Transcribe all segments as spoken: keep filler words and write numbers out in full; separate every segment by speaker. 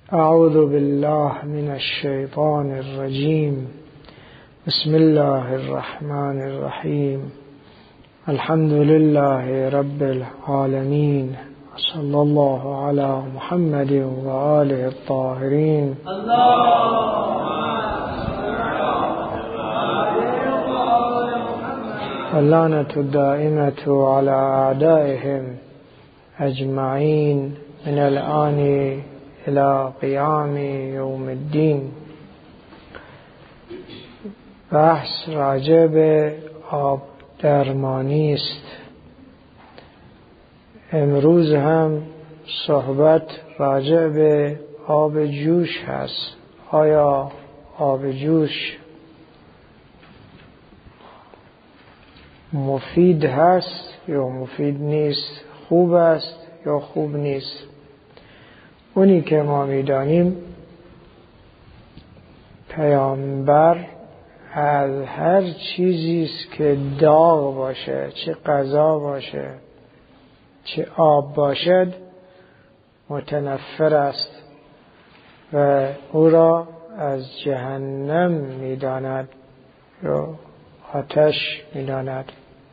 Speaker 1: اعوذ بالله من الشیطان الرجیم. بسم الله الرحمن الرحیم. الحمد لله رب العالمین. صلی الله علی محمد و آله الطاهرین. اللعنة الدائمة على أعدائهم أجمعين من الآن إلى قیام یوم الدین. بحث راجع به آب درمانی است. امروز هم صحبت راجع به آب جوش هست. آیا آب جوش مفید هست یا مفید نیست؟ خوب است یا خوب نیست؟ اونی که ما می‌دانیم پیامبر از هر چیزی است که داغ باشه، چه غذا باشه، چه آب باشد، متنفر است و او را از جهنم می‌داند یا آتش می‌داند.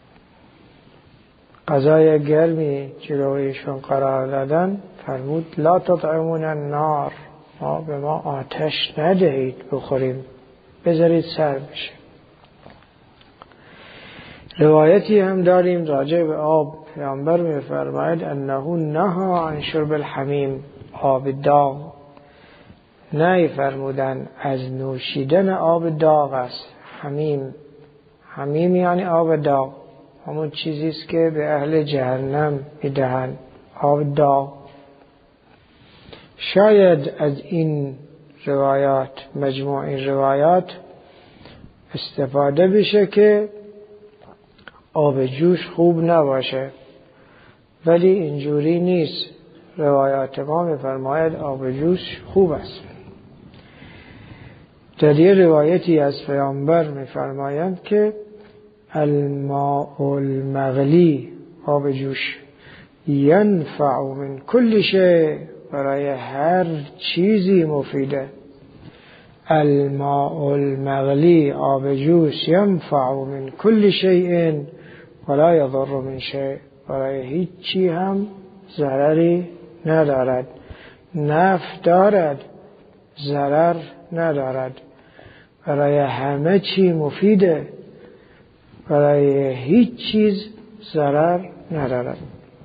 Speaker 1: غذای گرمی جلویشون قرار دادن، فرمود لا تطعمون النار، ما به ما آتش ندهید بخوریم، بذارید سر بشه. روایتی هم داریم راجع به آب. پیامبر می‌فرماید انه نهی عن شرب الحمیم، آب داغ. نهی فرمودن از نوشیدن آب داغ است. حمیم، حمیم یعنی آب داغ، همون چیزی است که به اهل جهنم میدهند، آب داغ. شاید از این روایات، مجموع این روایات استفاده بشه که آب جوش خوب نباشه، ولی اینجوری نیست. روایات ما می‌فرماید آب جوش خوب است. در یه روایتی از پیامبر می‌فرمایند که الماء المغلی، آب جوش، ینفع من کل شیء، برای هر چیزی مفیده. الماء المغلی، آب جوش، ینفع من کل شیء ولا یضر من شیء، برای هیچ چی هم ضرری ندارد. نفع دارد، ضرر ندارد. برای همه چی مفیده، برای هیچ چیز ضرر ندارد.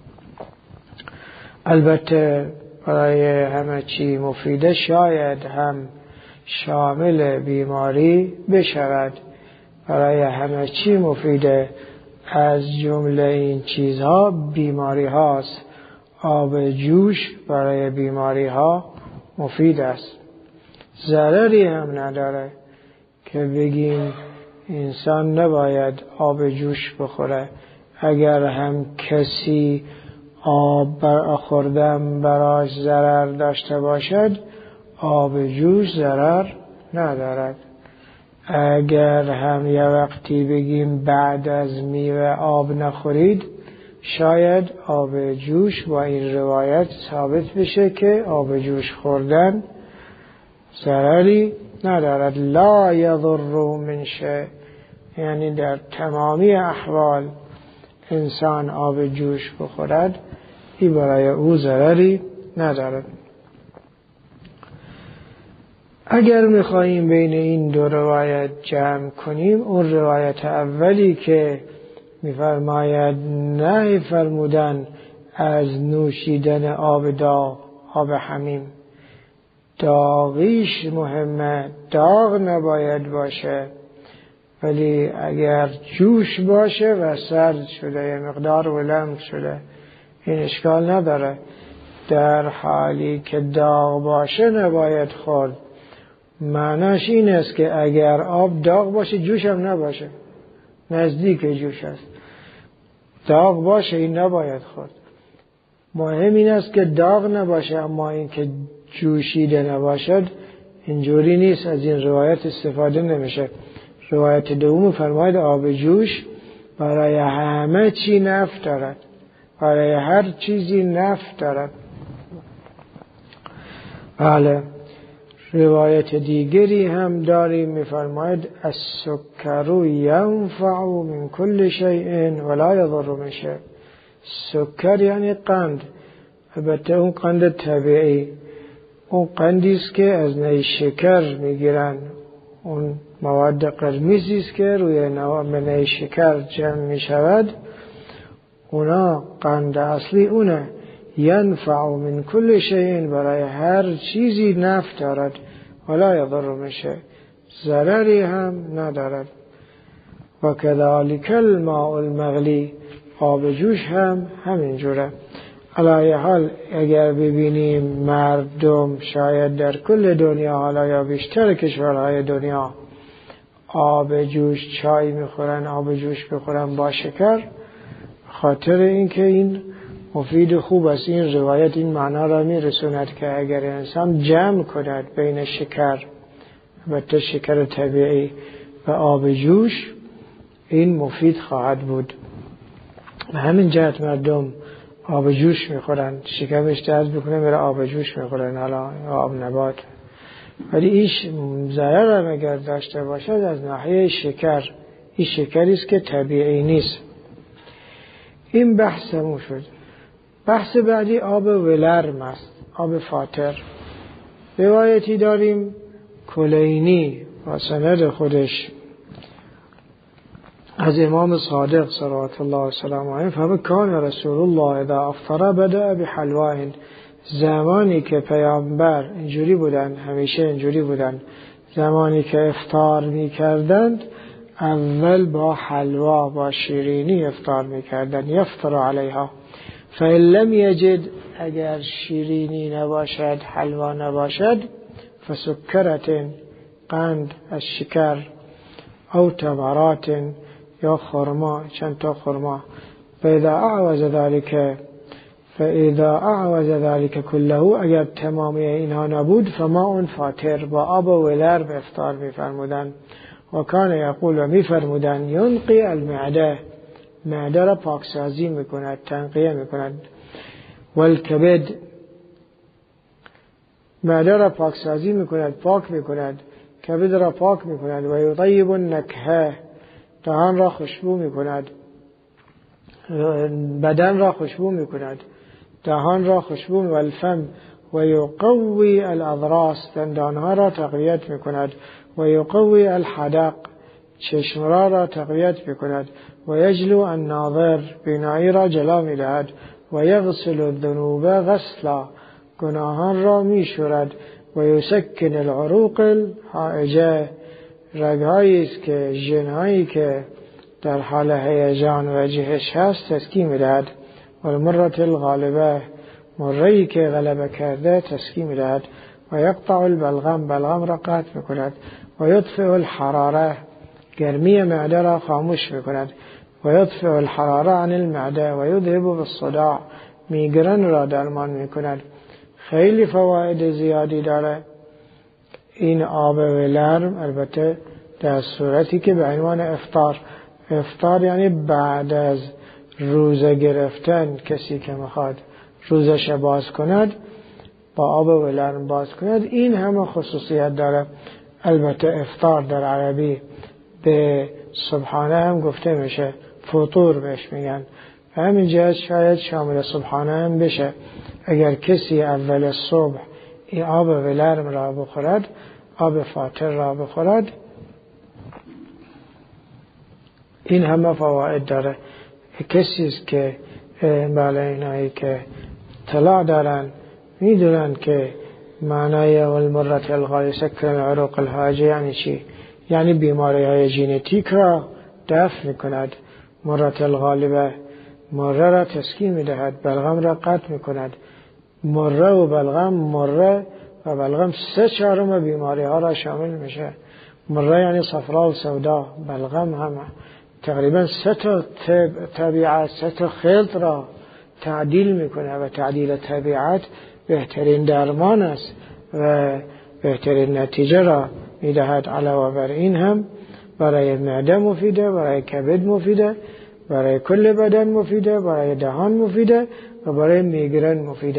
Speaker 1: البته برای همه چی مفیده شاید هم شامل بیماری بشود. برای همه چی مفیده، از جمله این چیزها بیماری هاست. آب جوش برای بیماری ها مفید است، ضرری هم نداره که بگیم انسان نباید آب جوش بخوره. اگر هم کسی آب بر خوردن براش ضرر داشته باشد، آب جوش ضرر ندارد. اگر هم یه وقتی بگیم بعد از میوه آب نخورید، شاید آب جوش با این روایت ثابت بشه که آب جوش خوردن ضرری ندارد. لا یضر من شیء، یعنی در تمامی احوال انسان آب جوش بخورد، این برای او ضرری ندارد. اگر میخواییم بین این دو روایت جمع کنیم، اون روایت اولی که میفرماید نهی فرمودن از نوشیدن آب داغ، آب حمیم، داغیش مهمه، داغ نباید باشه، ولی اگر جوش باشه و سرد شده، یه مقدار ولم شده، این اشکال نداره. در حالی که داغ باشه نباید خورد. معناش این است که اگر آب داغ باشه جوش هم نباشه، نزدیک جوش است، داغ باشه این نباید خورد. مهم این است که داغ نباشه، اما این که جوشیده نباشد اینجوری نیست. از این روایت استفاده نمیشه. روایت دوم فرماید آب جوش برای همه چی نفع دارد، برای هر چیزی نفع دارد. بله. روایت دیگری هم داریم می‌فرماید السکر ینفع من کل شیء ولا یضر من شیء. سکر یعنی قند، البته اون قند طبیعی، اون قندی است که از نیشکر میگیرن، اون مواد قرمزی است که روی نوار شکر جمع می شود، اونا قند اصلی اونه. ینفع من کل شیء، برای هر چیزی نفع دارد، ولا یضر میشه، ضرری هم ندارد. و کذالک الماء المغلی، آب جوش هم همینجوره. علی حال اگر ببینیم مردم شاید در کل دنیا، حالا یا بیشتر کشورهای دنیا، آب جوش چای میخورن، آب جوش بخورن با شکر، خاطر اینکه این مفید خوب است. این روایت این معنا را میرسوند که اگر انسان جمع کند بین شکر، البته شکر طبیعی، و آب جوش، این مفید خواهد بود. و همین جهت مردم آب جوش میخورن، شکمش درد بکنه میره آب جوش میخورن، حالا آب نبات. ولی ایش ضرر هم اگر داشته باشد از ناحیه شکر، این شکری است که طبیعی نیست. این بحثمون شد. بحث بعدی آب ولرم است، آب فاتر. روایتی داریم کلینی و سند خودش از امام صادق صلوات الله و سلامه علیه فرمود کان رسول الله اذا افطر بدأ بحلواه. زمانی که پیامبر اینجوری بودن، همیشه اینجوری بودن، زمانی که افطار می کردند اول با حلوا، با شیرینی افطار می کردند. یفطر علیها فإن لم یجد، اگر شیرینی نباشد، حلوا نباشد، فسکرت، قند از شکر، او تمرات، یا خرما، چند تا خرما. فاذا اعوز ذلك فاذا اعوز ذلك كله، اگر تمامی اینها نبود، فماء فاتر، با آب ولرم افطار می‌فرمودند. و کان یقول، و می‌فرمودند ینقی المعده، معده را پاکسازی می‌کند، تنقیه می‌کند. والکبد، معده را پاکسازی می‌کند، پاک می‌کند. کبد را پاک می‌کند. و یطیب النکهه، دهان را خوشبو می‌کند، بدن را خوشبو می‌کند، دهان را خوشبو. و الفم و یقوی الاضراس، دندانها را تقویت می‌کند. و یقوی الحدق، چشم‌ها را تقویت می‌کند. و یجلو الناظر، بینایی را جلا می‌دهد. و یغسل الذنوب غسلا، گناهان را می‌شورد. و یسکن العروق الحائجه، رگ‌هایی است که ژن‌هایی که در حال هیجان و جهش هست تسکین می‌دهد. و المرة الغالبه، مره‌ای که غلبه کرده تسکین می‌دهد. و یقطع البلغم، بلغم را قطع می‌کند. و یطفئ الحراره، گرمی معده را خاموش می‌کند. و یطفئ الحراره عن المعده و یذهب بالصداع، میگرن را درمان می‌کند. خیلی فواید زیادی داره این آب ولرم، البته در صورتی که به عنوان افطار. افطار یعنی بعد از روزه گرفتن، کسی که میخواد روزش باز کند با آب ولرم باز کند، این همه خصوصیت داره. البته افطار در عربی به صبحانه هم گفته میشه، فطور بهش میگن، و همین جهت شاید شامل صبحانه هم بشه. اگر کسی اول صبح این آب ولرم را بخورد، آب فاتر را بخورد، این همه فواید داره. کسی است که بالا اینایی که اطلاع دارن میدونن که معنای والمرة الغالبه سکن العروق الحاجه یعنی چی؟ یعنی بیماری های ژنتیک را دفع میکند. مرة الغالبه، مره را تسکین میدهد، بلغم را قطع میکند. مره و بلغم، مره و بلغم سه چهارم بیماری ها را شامل میشه. مره یعنی صفرا و سودا، بلغم هم تقریبا سه تا طبیعت، سه تا خلط را تعدیل میکنه و تعدیل طبیعت بهترین درمان است و بهترین نتیجه را میدهد. علاوه بر این هم برای معده مفیده، برای کبد مفیده، برای کل بدن مفیده، برای دهان مفیده و برای میگرن مفیده.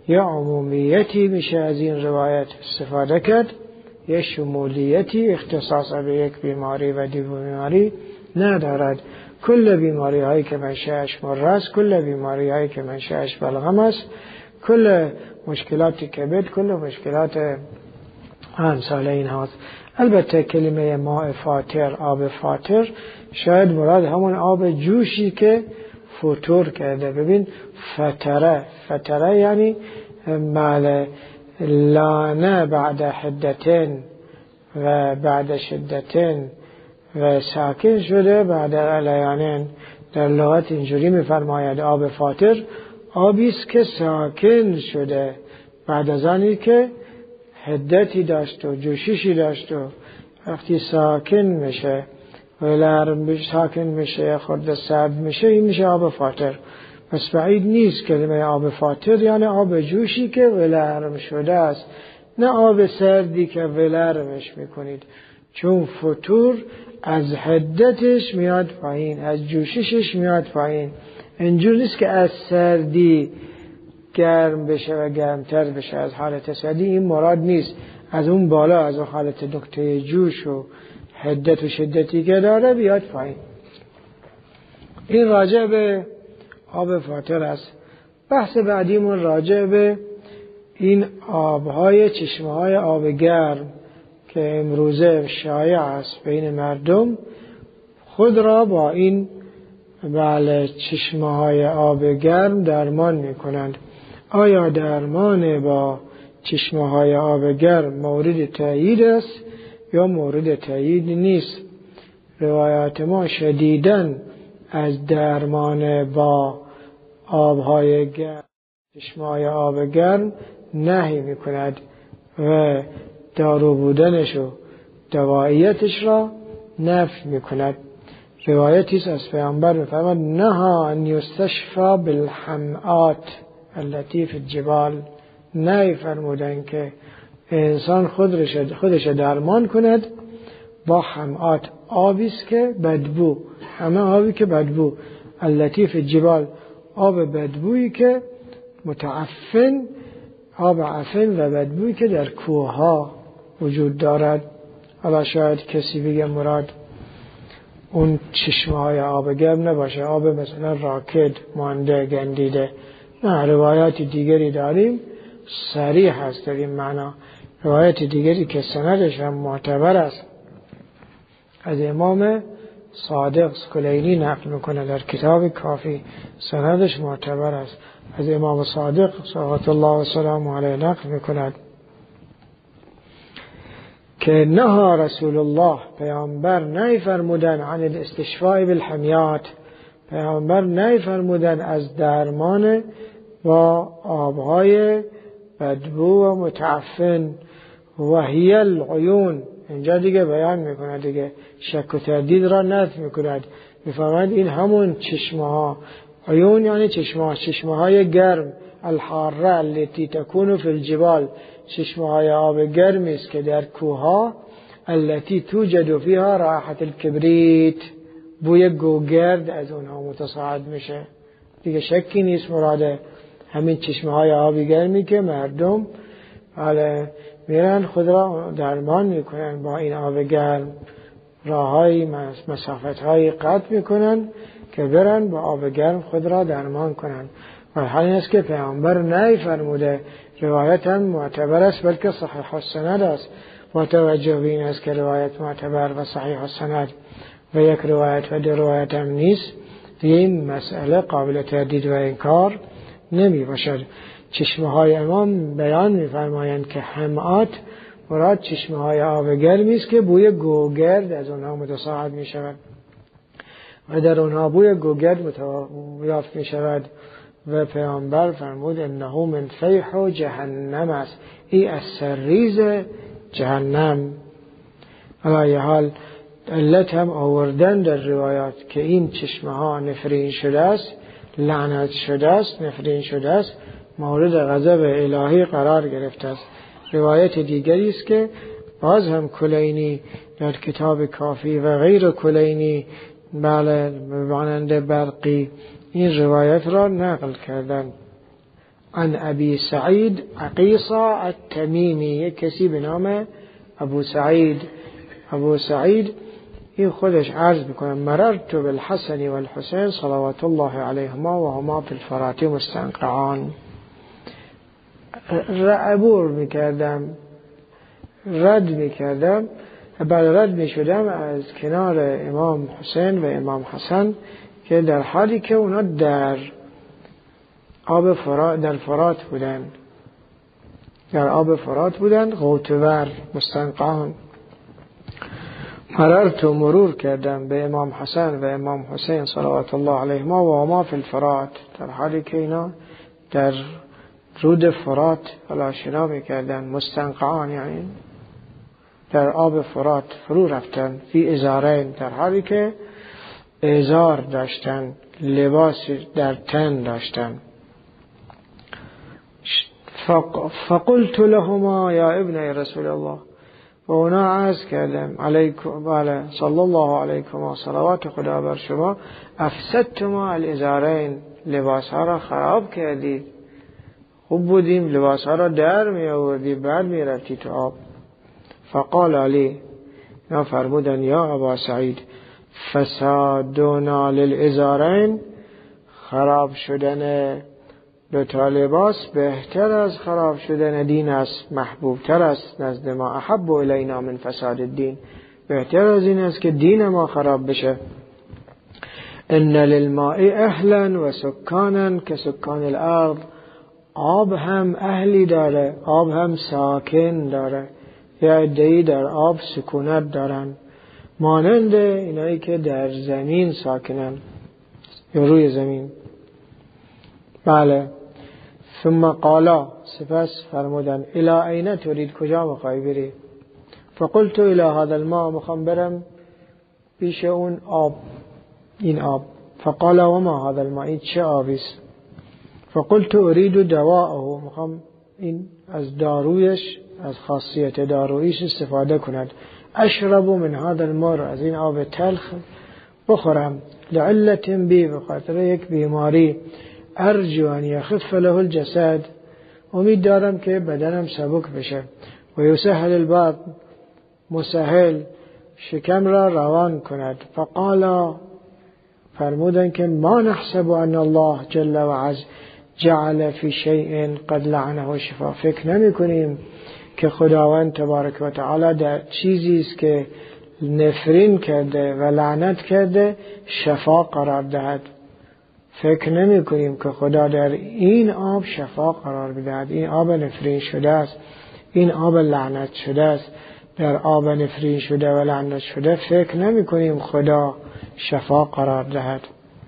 Speaker 1: یا عمومیتی میشه از این روایت استفاده کرد، یا شمولیتی اختصاص به یک بیماری و دیگر بیماری ندارد. کل بیماری هایی که منشأش مر است، کل بیماری هایی که منشأش بلغم است، کل مشکلات کبد، کل مشکلات امثال این هاست. البته کلمه ماء فاتر، آب فاتر، شاید مراد همون آب جوشی که فطور کرده. ببین فتره، فتره یعنی مال لانه بعد حدتين و بعد شدتين و ساکن شده بعد علیانین. در لغت اینجوری میفرماید آب فاتر آبی است که ساکن شده بعد از آنی که حدتی داشت و جوششی داشت و وقتی ساکن میشه و لرم ساکن میشه خورده سرد میشه، این میشه آب فاتر. پس بعید نیست کلمه آب فاتر یعنی آب جوشی که ولرم شده است، نه آب سردی که ولرمش میکنید، چون فطور از حدتش میاد پایین، از جوششش میاد پایین. اینجور نیست که از سردی گرم بشه و گرمتر بشه از حالت سردی، این مراد نیست. از اون بالا، از اون حالت نقطه جوش و حدت و شدتی که داره بیاد پایین. این راجع به آب فاتر است. بحث بعدیمون راجع به این آبهای چشمه‌های آب گرم که امروزه شایع است بین مردم، خود را با این بله چشمه‌های آب گرم درمان می‌کنند. آیا درمان با چشمه‌های آب گرم مورد تایید است یا مورد تایید نیست؟ روایات ما شدیداً از درمان با آبهای گرم، چشمه‌های آب گرم نهی می‌کند و دارو بودنش و دواییتش را نفی می‌کند. روایتی است از پیامبر می‌فرماید نهی ان یستشفی بالحمآت التي فی الجبال. نهی فرمودن که انسان خودش خودش درمان کند با حمآت، آبی است که بدبو، همه آبی که بدبو، التي فی الجبال، آب بدبویی که متعفن، آب عفن و بدبویی که در کوه ها وجود دارد. حالا شاید کسی بگه مراد اون چشمه های آب گرم نباشه، آب مثلا راکد مانده گندیده. نه، روایات دیگری داریم صریح هست در این معنا. روایت دیگری که سندش هم معتبر است از امام صادق کلینی نقل میکنه در کتاب کافی، سندش معتبر است. از امام صادق صلوات الله و سلام علیه نقل میکند که نهى رسول الله، پیامبر نهی فرمودن عن الاستشفاء بالحمیات، پیامبر نهی فرمودن از درمان با آبهای بدبو و متعفن. و هی العیون، اینجا دیگه بیان میکنه، دیگه شک و تردید را نفی میکند، میفهمند این همون چشمه ها. عیون یعنی چشمه ها، چشمه های گرم، الحاره التي تكون في الجبال، چشمه های آب گرمی است که در کوه ها، التي توجد فيها رائحه الكبريت، بوی گوگرد از اونها متصاعد میشه. دیگه شکی نیست مراده همین چشمه های آب گرمی که مردم حالا میرن خود را درمان میکنن با این آب گرم، راههای مسافت های قطع میکنن که برن با آب گرم خود را درمان کنن. و حالی است که پیامبر نهی فرموده، روایت هم معتبر است بلکه صحیح السند است. با توجه به این است که روایت معتبر و صحیح السند و یک روایت و دو روایت هم نیست، این مسئله قابل تردید و انکار نمی باشد. چشمه های امام بیان می فرمایند که حمآت مراد چشمه های آب گرمی است که بوی گوگرد از اونها متصاعد می شود و در اونها بوی گوگرد یافت می شود. و پیامبر فرمود انه من فیح جهنم است، این از سرریز جهنم. علی حال علت هم آوردن در روایات که این چشمه ها نفرین شده است، لعنت شده است، نفرین شده است، مورد غضب الهی قرار گرفته است. روایت دیگری است که باز هم کلینی در کتاب کافی و غیر کلینی بله مانند برقی این روایت را نقل کردند. عن ابی سعید عقیصة التمیمی، یک کسی به نام ابو سعید. ابو سعید این خودش عرض میکنه مررت بالحسن والحسین صلوات الله علیهما و هما فی الفرات مستنقعان. عبور میکردم، رد میکردم، بعد رد میشدم از کنار امام حسین و امام حسن که در حالی که اونا در آب فرات، در فرات بودن، در آب فرات بودن، غوطه‌ور مستنقعان. مررت و مرور کردم به امام حسن و امام حسین صلوات الله علیهما و هما فی الفرات، در حالی که اینا در رود فرات آشنا میکردن. مستنقعان یعنی در آب فرات فرو رفتن. فی ازارین، در حالی که ازار داشتن، لباس در تن داشتن. فقلت لهما یا ابن رسول الله، و اونا عرض کردم علیکم بله صلی الله علیکم و صلوات خدا بر شما، افسدتما الازارین، لباس ها را خراب کردید. خوب بودیم لباس ها را در می آوردی بعد می رفتی تو آب. فقال علی، اینا فرمودن یا ابا سعید فسادنا للازارین، خراب شدن دو تا لباس بهتر از خراب شدن دین است، محبوب تر است نزد ما. احب الینا من فساد الدین، بهتر از این است که دین ما خراب بشه. ان للماء اهلا و سکانا که سکان الارض، آب هم اهلی داره، آب هم ساکن داره، یا عده‌ای در آب سکونت دارن، مانند اینایی که در زمین ساکنن یا روی زمین. بله. ثم قالا، سپس فرمودن الی این ترید، کجا میخوای بری؟ فقلت الی هذا الماء، میخوام برم پیش اون آب، این آب. فقال و ما هذا الماء، این چه آبیست؟ فقلت اريد دواءه، میخوام این از دارویش، از خاصیت دارویش استفاده کند. اشرب من هذا الماء، از این آب تلخ بخورم. لعلت بی، بخاطر یک بیماری. ارجو ان یخف له الجسد، امید دارم که بدنم سبک بشه. و یسهل البطن، مسهل شکم را روان کند. فقالا، فرمودن که ما نحسب ان الله جل و عز جعل فی شیء قد لعنه شفا، فکر نمی کنیم که خداوند تبارک و تعالی در چیزی است که نفرین کرده و لعنت کرده شفا قرار دهد. فکر نمی کنیم که خدا در این آب شفا قرار بدهد. این آب نفرین شده است، این آب لعنت شده است. در آب نفرین شده و لعنت شده فکر نمی کنیم خدا شفا قرار دهد.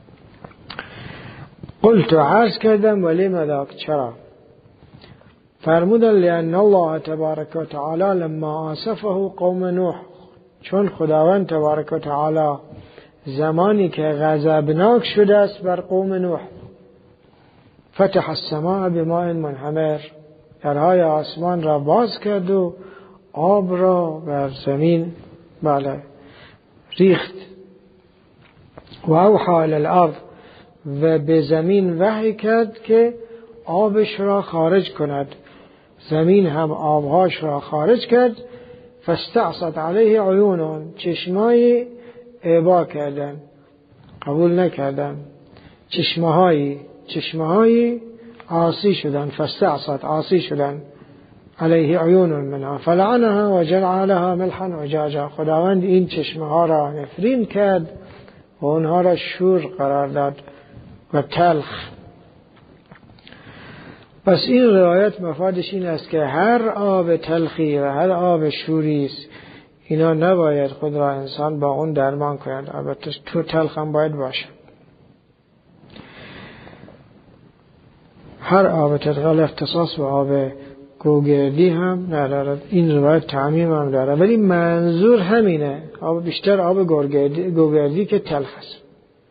Speaker 1: قلت، عرض کردم ولی مذاک، چرا؟ فرمودن لأن الله تبارک و تعالی لما آسفه قوم نوح، چون خداوند تبارک و تعالی زمانی که غضبناک شده است بر قوم نوح، فتح السماء بماء منهمر، درهای آسمان را باز کرد و آب را بر زمین بله ریخت. و اوحى الی الارض، و به زمین وحی کرد که آبش را خارج کند. زمین هم آبهاش را خارج کرد. فاستعصت علیه عیونون، چشمای ابا کردن، قبول نکردن. چشمهایی چشمهایی عاصی شدن. فاستعصت، عاصی شدن. علیه عیون منها فلعنها و جعلها ملحا و جاجا، خداوند این چشمه ها را نفرین کرد و اونها را شور قرار داد و تلخ. پس این روایت مفادش این است که هر آب تلخی و هر آب شوری است، اینا نباید خود را انسان با اون درمان کند. البته تو تلخ هم باید باشه. هر آب تلخ اختصاص به آب گوگردی هم ندارد. این روایت تعمیم هم داره، ولی منظور همینه، آب بیشتر آب گوگردی, گوگردی که تلخ است.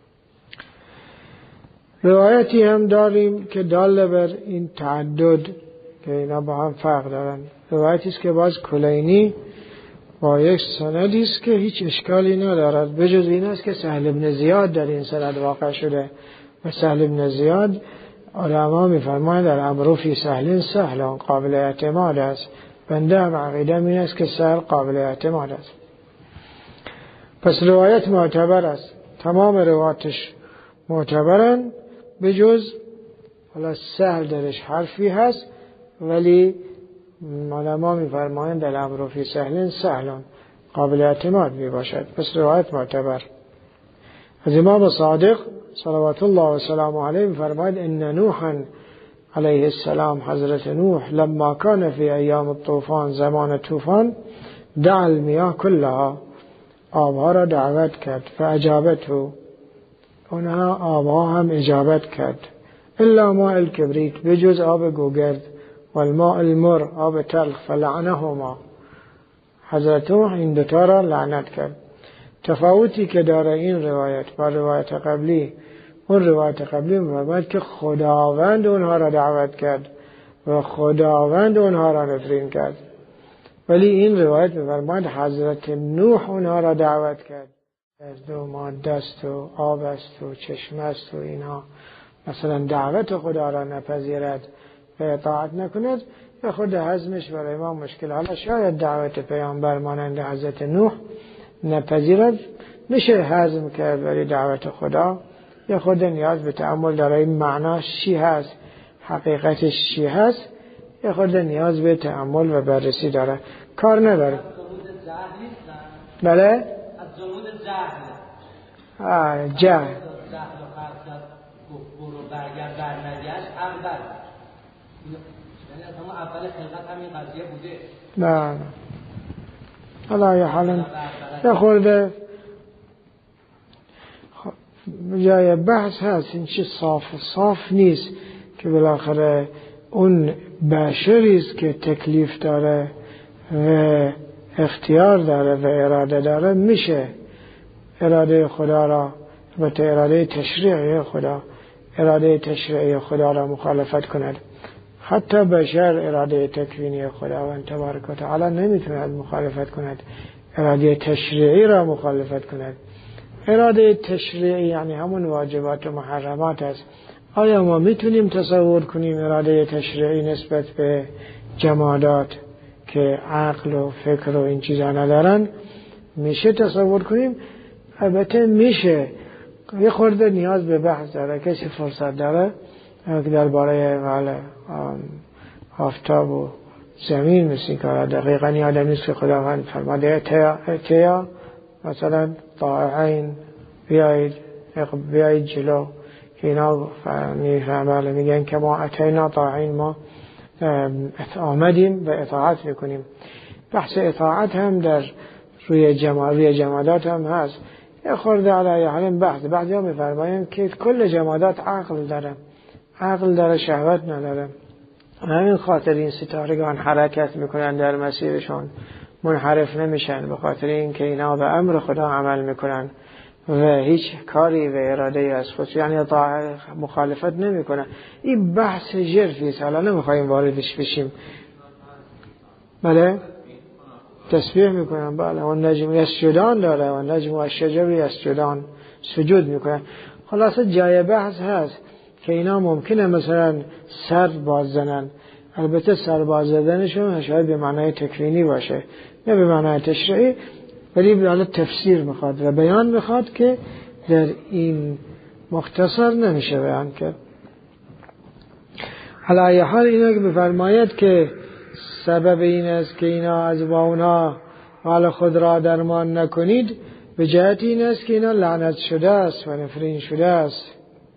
Speaker 1: روایتی هم داریم که داله بر این تعدد که اینا با هم فرق دارن. روایتی است که باز کلینی با یک سندی است که هیچ اشکالی ندارد، بجز این است که سهل بن زیاد در این سند واقع شده و سهل بن زیاد علما میفرمایند در امر فی سهل سهل قابل اعتماد است. بنده هم عقیده این است که سهل قابل اعتماد است. پس روایت معتبر است، تمام روایتش معتبرن به جز حالا سهل درش حرفی هست، ولی علما میفرمایند در امر فی سهل سهل قابل اعتماد می باشد. پس روایت معتبر. از امام صادق صلوات الله و سلام علیه میفرماید ان نوحا علیه السلام، حضرت نوح لما کان فی ایام الطوفان، زمان طوفان، دعا المیاه کلها، آبها را دعوت کرد، فاجابته، اونها آبها هم اجابت کرد، الا ماء الکبریت، بجز آب گوگرد، والماء المر، آب تلخ، فلعنهما، حضرت نوح این دوتا را لعنت کرد. تفاوتی که داره این روایت با روایت قبلی، اون روایت قبلی می‌فرماید که خداوند اونها را دعوت کرد و خداوند اونها را نفرین کرد، ولی این روایت می‌فرماید حضرت نوح اونها را دعوت کرد. از دو ماده است و آب است و چشمه است و اینها، مثلا دعوت خدا را نپذیرد و اطاعت نکند، یا خود هضمش برای ما مشکل. حالا شاید دعوت پیامبر مانند حضرت نوح نپذیرد، میشه هضم کرد، ولی دعوت خدا یا خود نیاز به تأمل داره. این معناش چی هست، حقیقتش چی هست، یا خود نیاز به تأمل و بررسی داره، کار نداره. بله؟ از جمود جهل. جهل. برو برگرد برنگشت اول. یعنی از همون اول خلقت همین قضیه بوده. نه. حالا یا حالا یا خورده جای بحث هست، این چی صاف صاف نیست که بالاخره اون بشری است که تکلیف داره و اختیار داره و اراده داره، میشه اراده خدا را و اراده تشریعی خدا اراده تشریعی خدا را مخالفت کند. حتی بشر اراده تکوینی خداوند تبارک و تعالی نمیتواند مخالفت کند، اراده تشریعی را مخالفت کند. اراده تشریعی یعنی همون واجبات و محرمات است. آیا ما میتونیم تصور کنیم اراده تشریعی نسبت به جمادات که عقل و فکر و این چیزا ندارن؟ میشه تصور کنیم؟ البته میشه، یه خورده نیاز به بحث داره. کسی فرصت داره که درباره آفتاب و زمین مثل کار دقیقا یادم نیست که خداوند فرماده اتیا مثلا طاعین بیایید بیایید جلو، که اینا میفهمه میگن که ما اتینا طاعین، ما آمدیم و اطاعت میکنیم. بحث اطاعت هم در روی جماع روی جمادات هم هست. یه خورده علیه حالیم بحث. بعضی ها میفرمایند که کل جمادات عقل داره، عقل داره، شهوت نداره. همین خاطر این ستارگان حرکت میکنن در مسیرشون، منحرف نمیشن، به خاطر این که اینا به امر خدا عمل میکنن و هیچ کاری و اراده از خود یعنی مخالفت نمیکنن. این بحث ژرفی است، حالا نمیخوایم واردش بشیم. بله تسبیح میکنن، بله، و نجم یسجدان داره و نجم و شجر یسجدان، سجود میکنن. خلاصه جای بحث هست که اینا ممکنه مثلا سر باز زنن، البته سر باز زدنشون شاید به معنای تکوینی باشه نه به معنای تشریعی، ولی به تفسیر میخواد و بیان میخواد که در این مختصر نمیشه بیان کرد. علی حال اینا که بفرماید که سبب این است که اینا از با اونا مال خود را درمان نکنید، به جهت این است که اینا لعنت شده است و نفرین شده است.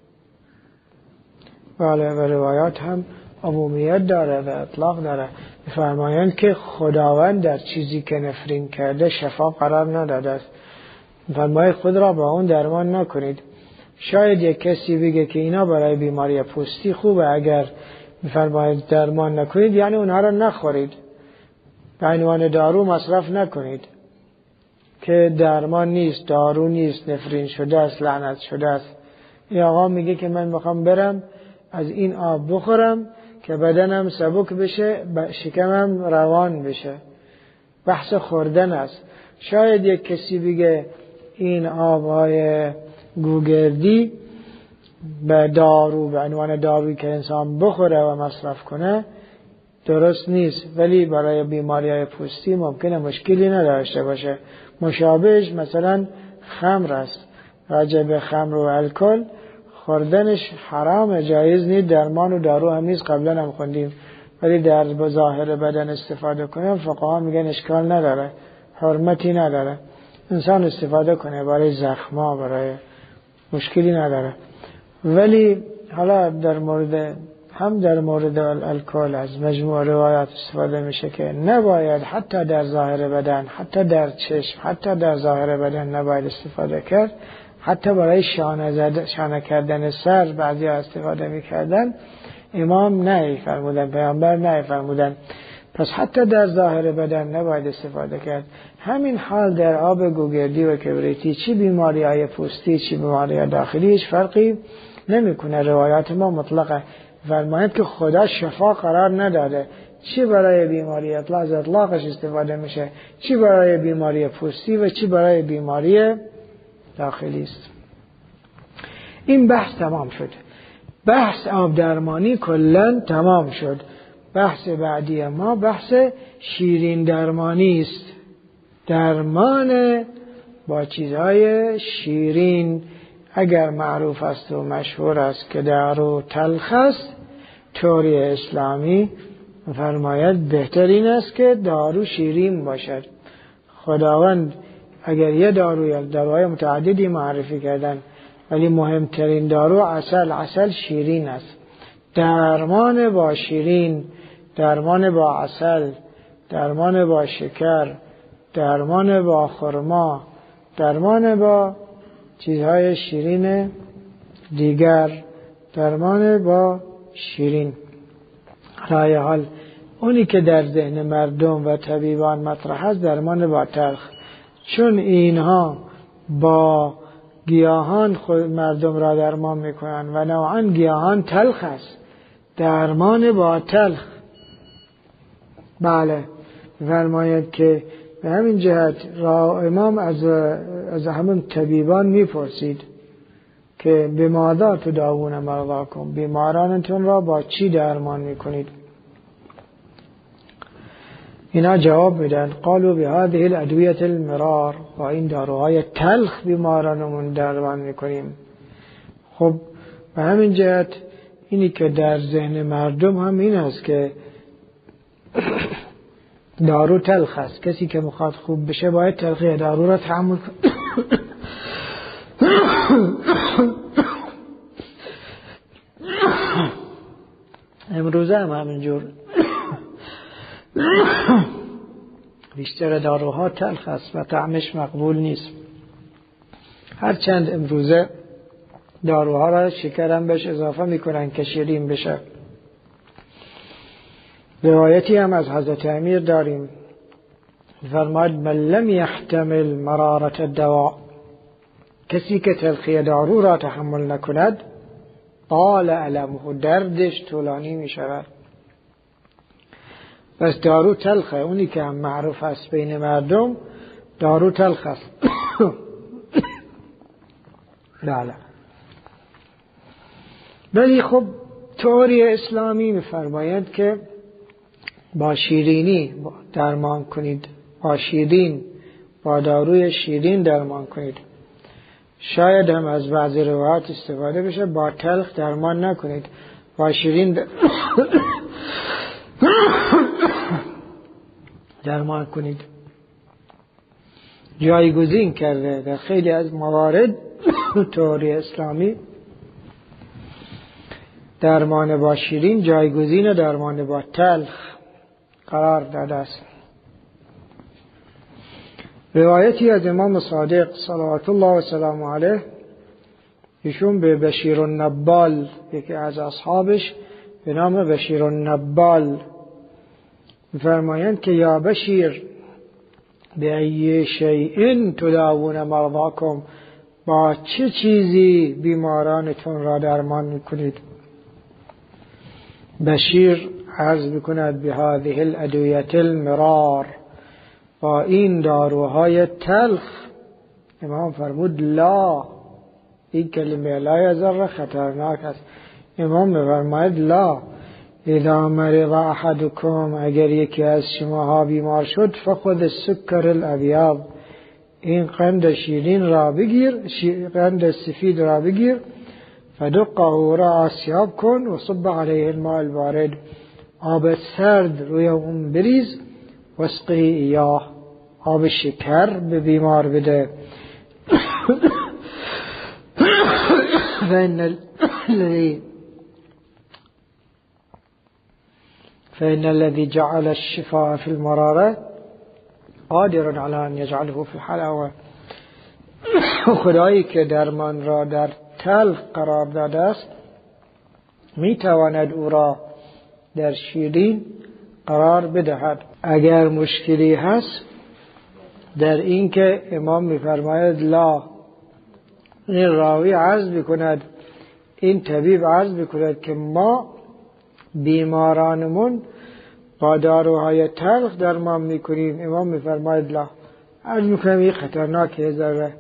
Speaker 1: بله، و روایات هم عمومیت داره و اطلاق داره. می‌فرمایند که خداوند در چیزی که نفرین کرده شفا قرار نداده است. می‌فرماید خود را با اون درمان نکنید. شاید یک کسی بگه که اینا برای بیماری پوستی خوبه، اگر می‌فرماید درمان نکنید یعنی اونها را نخورید، به عنوان دارو مصرف نکنید، که درمان نیست، دارو نیست، نفرین شده است، لعنت شده است. این آقا میگه که من میخوام برم از این آب بخورم که بدنم سبک بشه، شکمم روان بشه. بحث خوردن است. شاید یک کسی بگه این آبهای گوگردی به دارو به عنوان دارویی که انسان بخوره و مصرف کنه درست نیست، ولی برای بیماری‌های پوستی ممکنه مشکلی نداشته باشه. مشابهش مثلا خمر است. راجع به خمر و الکل خوردنش حرام، جایز نیست، درمان و دارو هم نیست، قبلا هم خوندیم، ولی در بظاهر بدن استفاده کنه فقها میگن اشکال نداره، حرمتی نداره، انسان استفاده کنه برای زخما، برای مشکلی نداره. ولی حالا در مورد هم در مورد الکل از مجموع روایات استفاده میشه که نباید حتی در ظاهر بدن، حتی در چشم، حتی در ظاهر بدن نباید استفاده کرد. حتی برای شانه, زد... شانه کردن سر بعضی ها استفاده میکردن، امام نه فرمودن، پیامبر نه فرمودن. پس حتی در ظاهر بدن نباید استفاده کرد. همین حال در آب گوگردی و کبریتی، چی بیماری های پوستی چی بیماری های داخلی، هیچ فرقی نمیکنه. روایات ما مطلقه، فرمایند که خدا شفا قرار نداده، چی برای بیماری اطلاق از اطلاقش استفاده میشه، چی برای بیماری پوستی و چی برای بیماری داخلی است. این بحث تمام شد. بحث آب درمانی کلن تمام شد. بحث بعدی ما بحث شیرین درمانی است. درمان با چیزهای شیرین، اگر معروف است و مشهور است که دارو تلخ است، طوری اسلامی فرماید بهترین است که دارو شیرین باشد. خداوند اگر یه دارو یا داروهای متعددی معرفی کردن، ولی مهمترین دارو عسل، عسل شیرین است. درمان با شیرین، درمان با عسل، درمان با شکر، درمان با خرما، درمان با چیزهای شیرین دیگر، درمان با شیرین. رای حال اونی که در ذهن مردم و طبیبان مطرح است درمان با تلخ، چون اینها با گیاهان خود مردم را درمان میکنن و نوعا گیاهان تلخ است، درمان با تلخ. بله فرماید که به همین جهت را امام از از همون طبیبان میپرسید که بماذا تداوون مرضاکم، بیمارانتون را با چی درمان میکنید؟ اینا جواب میدن قالوا بهذه الادویه المرار، با این داروهای تلخ بیمارانمون درمان میکنیم. خب به همین جهت اینی که در ذهن مردم هم این است که دارو تلخ است، کسی که میخواد خوب بشه باید تلخی دارو را تحمل کنه. امروزه هم همینجور بیشتر داروها تلخ است و طعمش مقبول نیست. هرچند امروزه داروها را شکرم بهش اضافه میکنن که شیرین بشه. روایتی هم از حضرت امیر داریم، فرماید من لم یحتمل مرارت الدواء، کسی که تلخی دارو را تحمل نکند طال علمه، دردش طولانی می شود. بس دارو تلخه، اونی که هم معروف است بین مردم دارو تلخ است. بله. ولی خب تئوری اسلامی می‌فرماید که با شیرینی درمان کنید، با شیرین، با داروی شیرین درمان کنید. شاید هم از بعضی روایات استفاده بشه با تلخ درمان نکنید، با شیرین درمان کنید. جایگزین کرده در خیلی از موارد تئوری اسلامی درمان با شیرین جایگزین درمان با تلخ قرار داده است. روایتی از امام صادق صلوات الله و سلام علیه، ایشون به بشیر النبال، یکی از اصحابش به نام بشیر النبال، فرمایند که یا بشیر به ای شیء تداوون مرضاکم، با چه چیزی بیمارانتون را درمان میکنید؟ بشیر عرض میکند به هذه الادویه المرار، با این داروهای تلخ. امام فرمود لا این کلمه لا یضر خطرناک است. امام می‌فرماید لا اذا مرض احدکم، اگر یکی از شماها بیمار شد فخذ السکر الابیض، این قند شیرین را بگیر، قند سفید را بگیر، فدقه را آسیاب کن و صب علیه الماء البارد، آب سرد روی اون بریز، واسقه ایاه، آب شکر به بیمار بده. فإن الذي فإن الذي جعل الشفاء في المرارة قادر على أن يجعله في الحلاوة. خدایی که درمان را در تلخ قرار داده است می تواند او را در شیرین قرار بدهد. اگر مشکلی هست در این که امام می فرماید لا، این راوی عرض بکند، این طبیب عرض بکند که ما بیمارانمون با داروهای تلخ درمان میکنیم، امام میفرماید لا، عرض میکنم این خطرناکه ذره.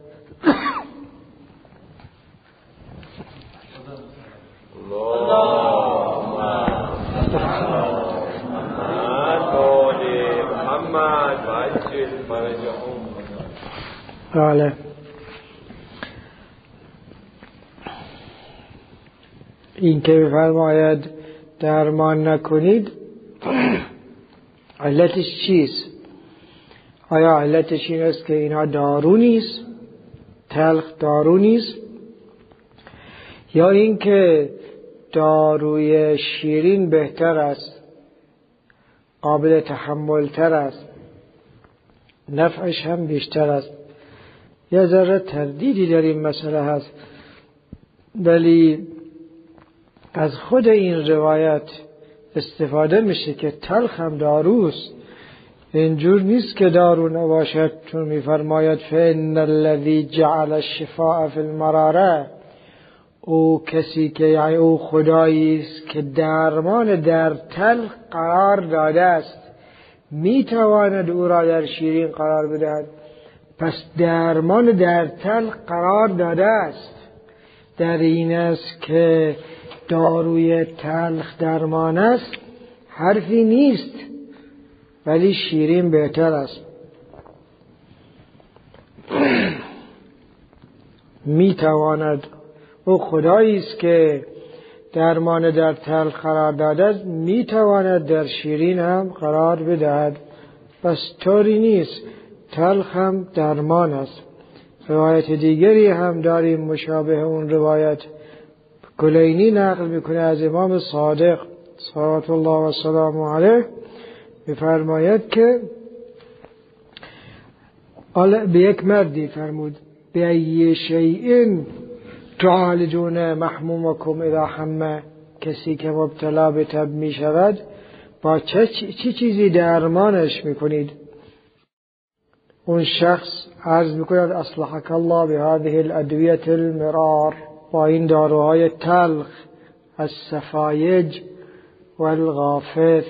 Speaker 1: بله. این که میفرماید درمان نکنید علتش چیست؟ آیا علتش این است که اینا دارو نیست، تلخ دارو نیست، یا این که داروی شیرین بهتر است، قابل تحمل تر است، نفعش هم بیشتر است؟ یه ذره تردیدی در این مسئله هست، ولی از خود این روایت استفاده میشه که تلخ هم داروست. اینجور نیست که دارو نباشد، چون میفرماید فإن الذی جعل الشفاء فی المراره، او کسی که یعنی او خدایی است که درمان در تلخ قرار داده است، میتواند او را در شیرین قرار بدهد. پس درمان در تلخ قرار داده است. در این است که داروی تلخ درمان است حرفی نیست، ولی شیرین بهتر است. می تواند، او خدایی است که درمان در تلخ قرار داده است، می تواند در شیرین هم قرار بدهد. پس طوری نیست، تلخ هم درمان است. روایت دیگری هم داریم مشابه اون روایت، کلینی نقل میکنه از امام صادق صلوات الله و سلام علیه، میفرماید که به یک مردی فرمود به ای شیء تعالجون محمومکم اذا حمه، کسی که مبتلا به تب می شود با چه چی چیزی درمانش میکنید؟ اون شخص عرض میکند اصلحک الله بهذه الادویه المرار، با این داروهای تلخ، السفایج والغافث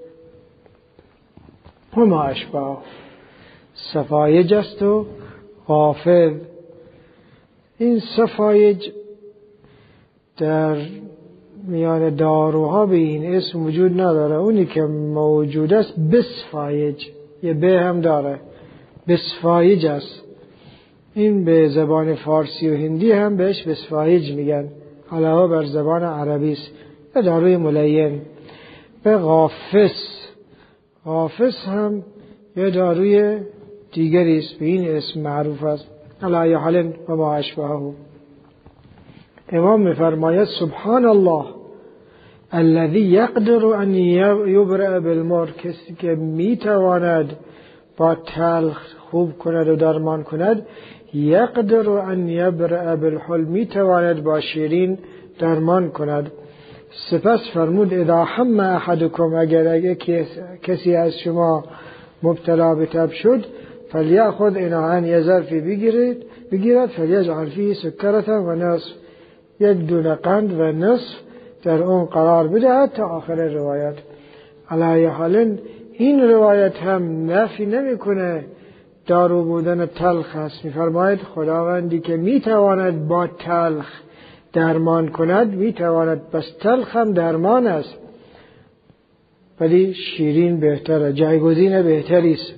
Speaker 1: و ما اشباه. سفایج است و غافث. این سفایج در میان داروها به این اسم وجود نداره، اونی که موجود است بسفایج، یه به هم داره، بسفایج است. این به زبان فارسی و هندی هم بهش بسفایج میگن، علاوه بر زبان عربی است. به داروی ملین. به غافث، غافث هم یه داروی دیگری است، به این اسم معروف است. علی حال و ما اشباهه. امام میفرماید سبحان الله الذی یقدر ان یبرئ بالمر، کسی که میتواند با تلخ خوب کند و درمان کند، یقدر ان یبرئ بالحل، میتواند با شیرین درمان کند. سپس فرمود اذا حم احدکم، اگر اگر کسی از شما مبتلا به تب شد، فلیأخذ اناء یه ظرفی بگیرد بگیرد فلیجعل فیه سکرة و نصف، یک دونه قند و نصف در اون قرار بدهد تا آخر روایت. علی حال این روایت هم نفی نمیکنه دارو بودن تلخ است. می‌فرماید خداوندی که میتواند با تلخ درمان کند میتواند، بس تلخ هم درمان است، ولی شیرین بهتره، جایگزین بهتری است.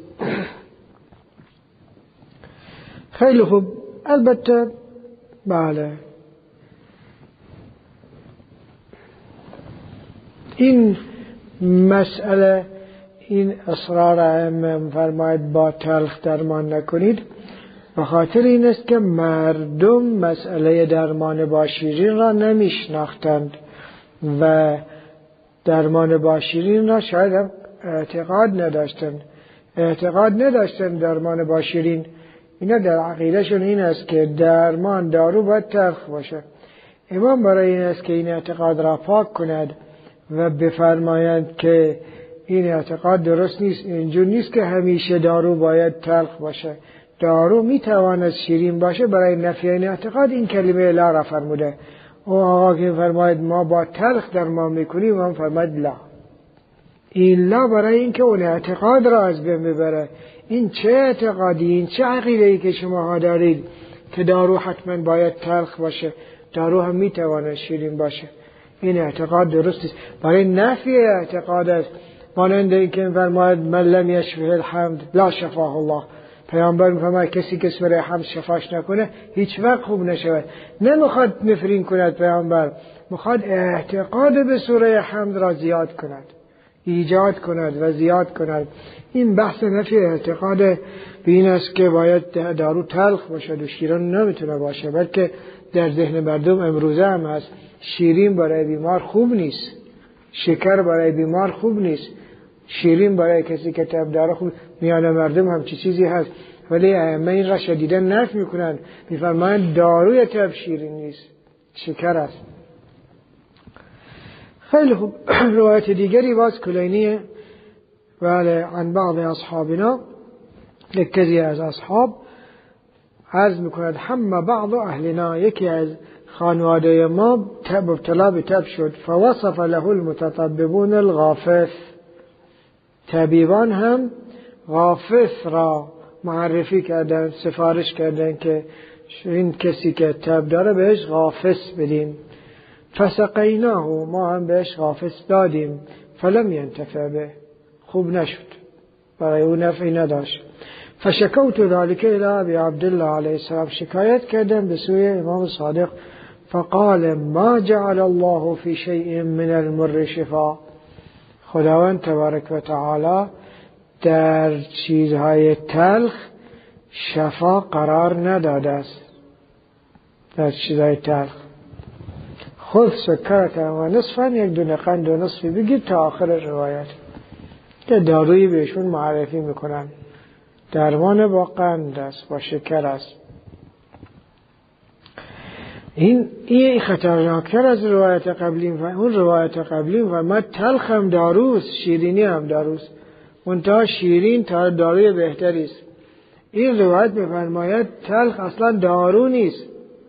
Speaker 1: خیلی خوب. البته بله این مسئله، این اصرار ائمه فرماید با تلخ درمان نکنید، به خاطر این است که مردم مسئله درمان با شیرین را نمیشناختند و درمان با شیرین را شاید هم اعتقاد نداشتند اعتقاد نداشتند درمان با شیرین. اینا در عقیدهشون این است که درمان دارو باید تلخ باشه. امام برای این است که این اعتقاد را پاک کند و بفرمایند که این اعتقاد درست نیست. اینجور نیست که همیشه دارو باید تلخ باشه. دارو میتواند شیرین باشه. برای نفی این اعتقاد این کلمه لا را فرموده. او آقا که فرماید ما با تلخ درمان میکنیم، هم فرماید لا. این لا برای این که اون اعتقاد را از بین ببره. این چه اعتقادی، این چه عقیده‌ای که شما دارید که دارو حتما باید تلخ باشه، دارو هم میتواند شیرین باشه؟ این اعتقاد درست است. برای نفی اعتقاد است. مانند این که فرماید من لم یشفه الحمد لا شفاه الله. پیامبر میفرماید کسی که سوره حمد شفاش نکنه هیچ وقت خوب نشود. نمیخواد نفرین کند پیامبر، میخواد اعتقاد به سوره حمد را زیاد کند، ایجاد کند و زیاد کند. این بحث نفی اعتقاد به این است که باید دارو تلخ باشد و شیرین نمیتونه باشه، بلکه در ذهن مردم امروزه هم هست شیرین برای بیمار خوب نیست، شکر برای بیمار خوب نیست، شیرین برای کسی که تب داره خوب. میان مردم هم چی چیزی هست، ولی ائمه این را شدیدا نفی میکنن، میفرمایند داروی تب شیرین نیست، شکر است. خیلی خوب. روایت دیگری باز کلینیه ولی عن بعض اصحابنا، یکی از اصحاب عرض میکند هم بعض اهلنا، یکی از خانواده ما تب ابتلا به تب شد، فوصف له المتطببون الغافث، طبیبان هم غافث را معرفی کردن، سفارش کردن که این کسی که تب داره بهش غافث بدیم. فسقیناه، ما هم بهش غافث دادیم، فلم ینتفع به، خوب نشد، برای او نفعی نداشت. فشکوت ذلك الى ابی عبدالله علیه السلام، شکایت کردم به سوی امام صادق. فقال ما جعل الله في شيء من المر شفا، خداوند تبارک و تعالی در چیزهای تلخ شفا قرار نداده است. در چیزهای تلخ خود سکرت و نصفا، یک دونه قند و نصفی بگید تا آخر روایت، که دارویی بهشون معرفی میکنن. درمان با قند است، با شکر است. این این خطرناکتر از روایت قبلی و اون روایت قبلی و ما تلخ هم داروست، شیرینی هم داروست، منتها شیرین تا داروی بهتری است. این روایت می‌فرماید تلخ اصلا دارو نیست.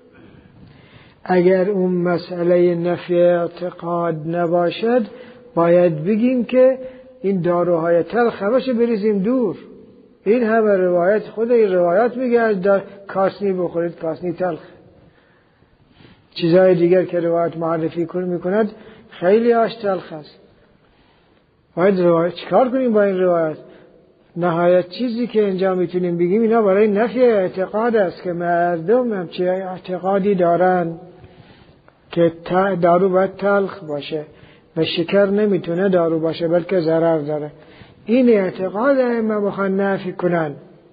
Speaker 1: اگر اون مسئله نفی اعتقاد نباشد باید بگیم که این داروهای تلخ همشه بریزیم دور. این همه روایت، خود این روایت میگه از در کاسنی بخورید، کاسنی تلخ. چیزهای دیگر که روایت معرفی میکند خیلی آش تلخ است. باید روایت چیکار کنیم با این روایت؟ نهایت چیزی که اینجا میتونیم بگیم اینا برای نفی اعتقاد است که مردم هم چه اعتقادی دارن که دارو باید تلخ باشه و شکر نمیتونه دارو باشه بلکه ضرر داره. این اعتقاد ائمه میخوان نفی کنن.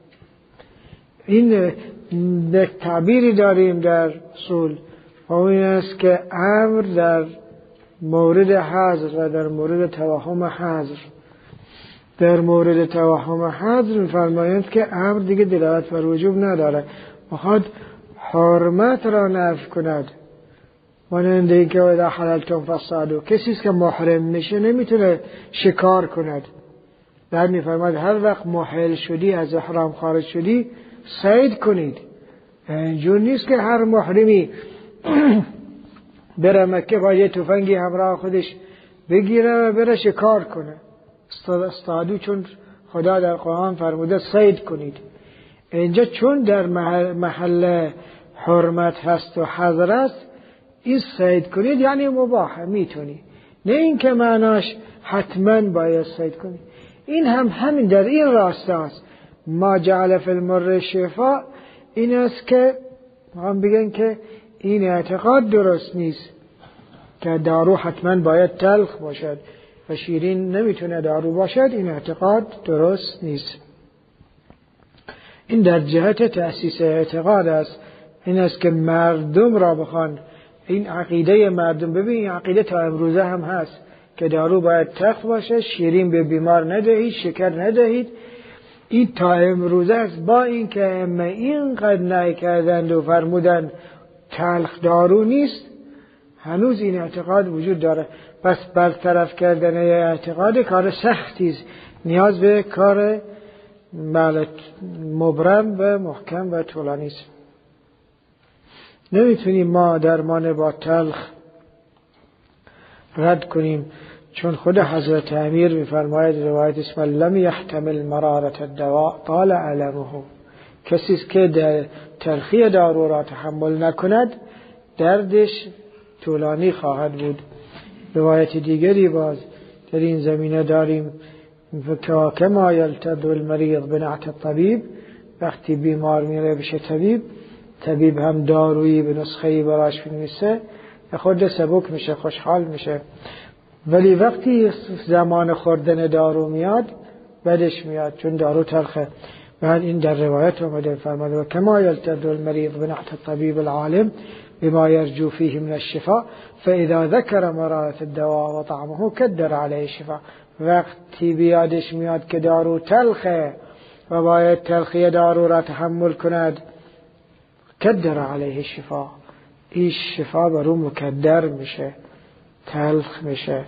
Speaker 1: این تعبیری داریم در اصول و این است که امر در مورد حظر و در مورد توهم حظر. در مورد توهم حظر می‌فرمایند که امر دیگه دلالت بر وجوب نداره، میخواد حرمت را نفی کند. مانند اینکه اذا حللتم فاصطادوا، کسی که محرم میشه نمیتونه شکار کند. در می‌فرماید هر وقت محل شدی، از احرام خارج شدی، صید کنید. اینجور نیست که هر محرمی بره مکه با یه تفنگی همراه خودش بگیره و بره شکار کنه. استادو، چون خدا در قرآن فرموده صید کنید. اینجا چون در محل, محل حرمت هست و حظر است، این صید کنید یعنی مباح، میتونی، نه این که معناش حتما باید صید کنید. این هم همین در این راسته است. ما جعل فی المر شفا، این است که هم بگن که این اعتقاد درست نیست که دارو حتما باید تلخ باشد و شیرین نمیتونه دارو باشد. این اعتقاد درست نیست. این در جهت تأسیس اعتقاد است. این است که مردم را بخوان، این عقیده مردم، ببین این عقیده تا امروزه هم هست که دارو باید تلخ باشه، شیرین به بیمار ندهید، شکر ندهید. این تا امروزه است، با این که ائمه اینقدر نهی کردند و فرمودند تلخ دارو نیست، هنوز این اعتقاد وجود داره. بس برطرف کردن اعتقاد کار سختی است، نیاز به کار مبرم و محکم و طولانی است. نمیتونیم ما درمان با تلخ رد کنیم، چون خود حضرت امیر میفرماید روایت اسم لم یحتمل مرارت الدواء طال علمه، کسی که در تلخی دارو را تحمل نکند دردش طولانی خواهد بود. روایت دیگری باز در این زمینه داریم، کما یلتد المریض بنعت الطبیب، وقتی بیمار میره بشه طبیب، طبیب هم دارویی به نسخه‌ای براش بنویسه، خود سبک میشه، خوشحال میشه. ولی وقتی زمان خوردن دارو میاد بدش میاد، چون دارو تلخه. بعد این در روایت اومده فرموده کما یلتد المریض بنعت الطبیب العالم بما يرجو فيه من الشفاء فاذا ذكر مرارة الدواء وطعمه كدر عليه الشفاء. وقتی بیادش میاد که دارو تلخه و باید تلخی دارو را تحمل کند، کدر علیه الشفاء، این شفا برو مکدر میشه، تلخ میشه.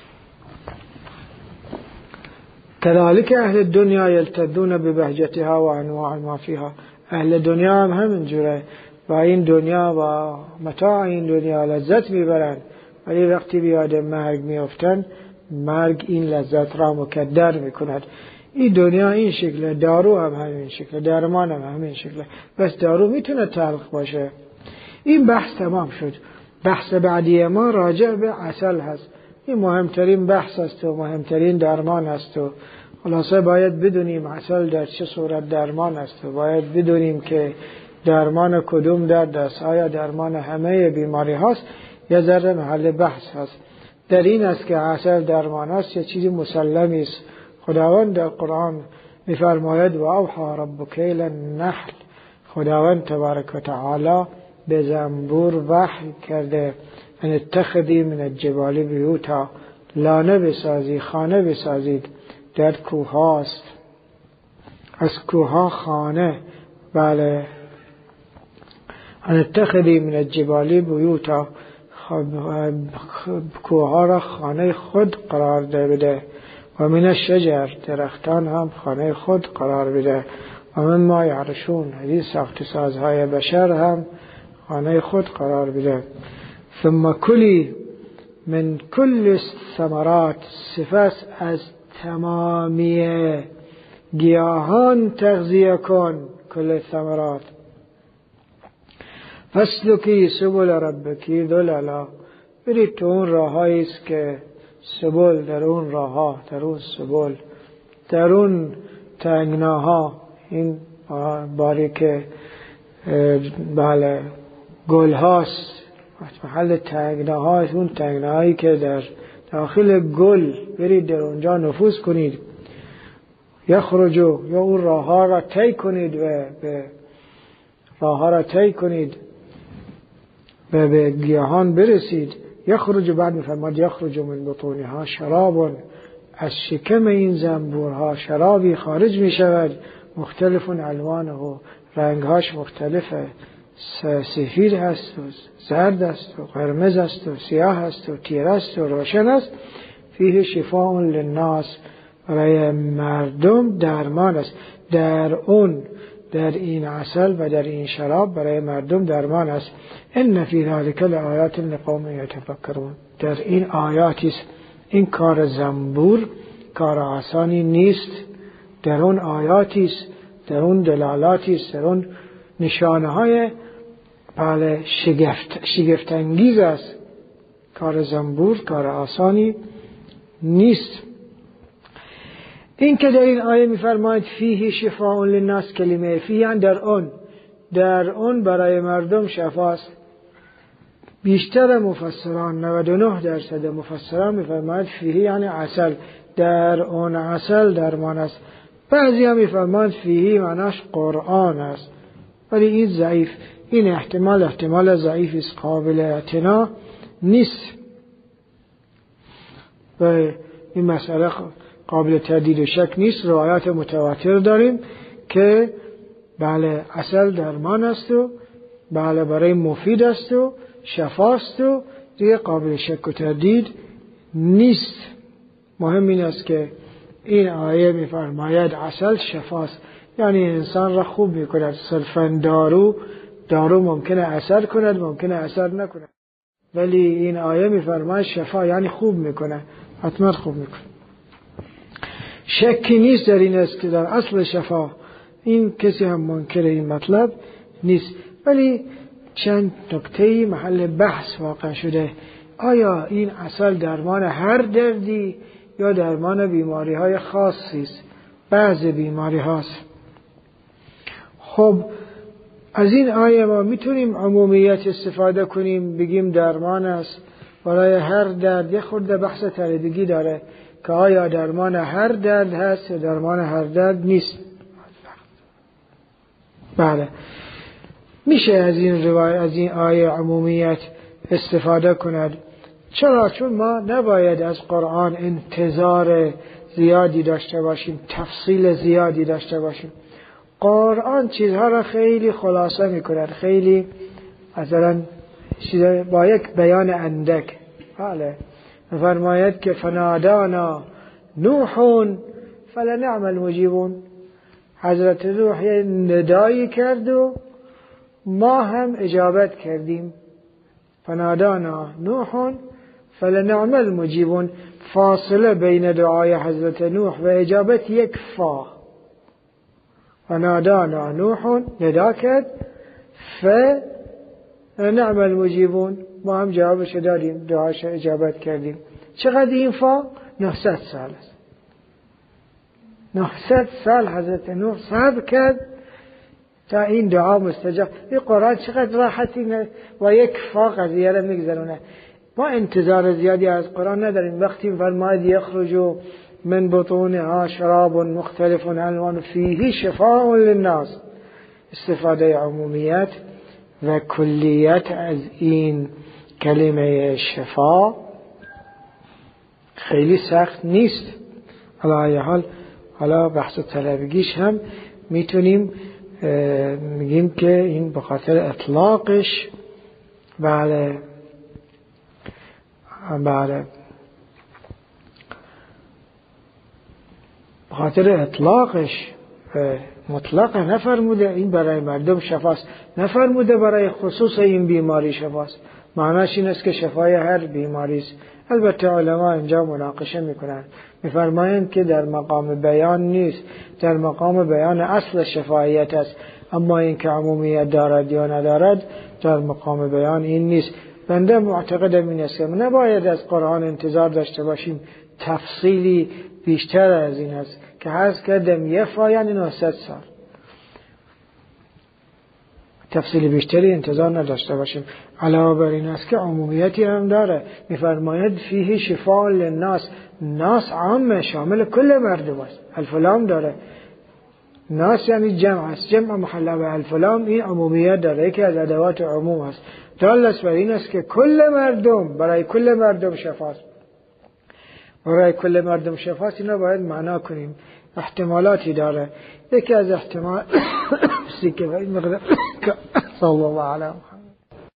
Speaker 1: كذلك اهل الدنيا يلتذون ببهجتها و انواع ما فيها. اهل دنیا هم همین جوره، با این دنیا و متاع این دنیا لذت میبرند، ولی وقتی بیاد مرگ میافتند، مرگ این لذت را مکدر میکند. این دنیا این شکله، دارو هم همین شکله، درمان هم همین شکله. بس دارو میتونه تلخ باشه. این بحث تمام شد. بحث بعدی ما راجع به عسل هست. این مهمترین بحث است و مهمترین درمان است و خلاصه باید بدونیم عسل در چه صورت درمان است و باید بدونیم که درمان کدوم درد است، آیا درمان همه بیماری هست یا ذره محل بحث هست. در این است که عسل درمان است یا چیزی مسلمی است. خداوند در قرآن می‌فرماید و اوحی ربک الی النحل، خداوند تبارک و تعالی به زنبور وحی کرده ان اتخذی من الجبال بیوتا، لانه بسازی، خانه بسازید. در کوه هاست، از کوه ها خانه، بله، ان اتخذی من الجبال بیوتا، کوه ها را خانه خود قرار بده، و من الشجر، درختان هم خانه خود قرار بده، و من ما یعرشون، این ساخت سازهای بشر هم خانه خود قرار بده. ثم کلی من کل ثمرات، سپس از تمامی گیاهان تغذیه کن، کل ثمرات. فسلکی سبل ربکی ذللا، برید تو اون راهایی است که سبل، در اون راهها، در اون سبل، در اون تنگناها، این باری که بله گل هاست، محل تنگناها، اون تنگناهایی که در داخل گل، برید در اونجا نفوذ کنید. یخرجو، یا اون راه ها را طی کنید و به راه ها را طی کنید و به گیاهان برسید. یخرج، بعد میفرماد یخرج من بطونها شراب، از شکم این زنبورها شرابی خارج می شود، مختلف الوانه، رنگهاش مختلفه، سفید هست و زرد است و قرمز است و سیاه است و تیره است و روشن است. فیه شفاء للناس، برای مردم درمان است. در اون، در این عسل و در این شراب برای مردم درمان است. ان فی ذلک لآیات لقوم یتفکرون، در این آیاتی است. این کار زنبور کار آسانی نیست، در اون آیاتی است در اون دلالاتی است، در اون نشانه های بله شگفت شگفت انگیز است. کار زنبور کار آسانی نیست. این که در این آیه می‌فرماید فیه شفاء للناس، کلمه فیه یعنی در اون در اون برای مردم شفاست. بیشتر مفسران نود و نه درصد مفسران می‌فرماید فیه یعنی عسل، در اون عسل درمان است. بعضی هم می‌فرماید فیه معناش قرآن است، ولی این ضعیف، این احتمال احتمال ضعیف است، قابل اعتنا نیست و این مسئله قابل تردید و شک نیست. روایات متواتر داریم که بله عسل درمان است و بله برای مفید است و شفاست و دیگه قابل شک و تردید نیست. مهم این است که این آیه می‌فرماید عسل شفاست، یعنی انسان را خوب می‌کند. صرفاً دارو دارو ممکنه اثر کند، ممکنه اثر نکند، ولی این آیه می‌فرماید شفا یعنی خوب می‌کنه، حتما خوب می‌کنه. شکی نیست در این است که در اصل شفا این کسی هم منکر این مطلب نیست، ولی چند نکته محل بحث واقع شده. آیا این عسل درمان هر دردی یا درمان بیماری های خاصی است؟ بعض بیماری هاست. خب از این آیه ما میتونیم عمومیت استفاده کنیم، بگیم درمان است برای هر درد. یه خورده بحث تردیدی داره که آیا درمان هر درد هست یا درمان هر درد نیست. بله میشه از این روایت از این آیه عمومیت استفاده کند. چرا؟ چون ما نباید از قرآن انتظار زیادی داشته باشیم، تفصیل زیادی داشته باشیم. قرآن چیزها را خیلی خلاصه میکند، خیلی مثلا با یک بیان اندک. بله فرماید که فنادانا نوح فلنعم المجیبون، حضرت نوح یه ندایی کرد و ما هم اجابت کردیم. فنادانا نوح فلنعم المجیبون، فاصله بین دعای حضرت نوح و اجابت یک فا. فنادانا نوح ندا کرد، فلنعم المجیبون ما هم جوابش دادیم، دعاش اجابت کردیم. چقدر این فا؟ نهصد سال است. نهصد سال حضرت نوح صبر کرد تا این دعا مستجاب. این قرآن چقدر راحتی و یک فا قضیه را میگذرونه. ما انتظار زیادی از قرآن نداریم. وقتی فرماید یخرج من بطونها شراب مختلف الوان فیه شفاء للناس، استفاده عمومیت و کلیت از این کلمه شفا خیلی سخت نیست. علی حال حالا بحث طلبگیش هم میتونیم میگیم که این به خاطر اطلاقش بله بله به خاطر اطلاقش مطلق نفرموده این برای مردم شفاست، نفرموده برای خصوص این بیماری شفاست. معناش این است که شفای هر بیماری است. البته علما اینجا مناقشه میکنن، میفرمایند که در مقام بیان نیست، در مقام بیان اصل شفایت است، اما این که عمومیت دارد یا ندارد در مقام بیان این نیست. بنده معتقدم این است که نباید از قرآن انتظار داشته باشیم تفصیلی بیشتر از این است که هست کردم یه فا یعنی نهصد سال. تفصیل بیشتری انتظار نداشته باشیم. علاوه بر این است که عمومیتی هم داره. میفرماید فیه شفاء للناس، ناس عام شامل کل مردم است. الفلام داره، ناس یعنی جمع است، جمع محله به الفلام، این عمومیت داره، یکی از ادوات عموم است. دالس بر این است که کل مردم، برای کل مردم شفاست. برای کل مردم شفاست، اینا باید معنا کنیم. احتمالاتی داره. یکی از احتمال سی که این مقدار صلی الله علیه و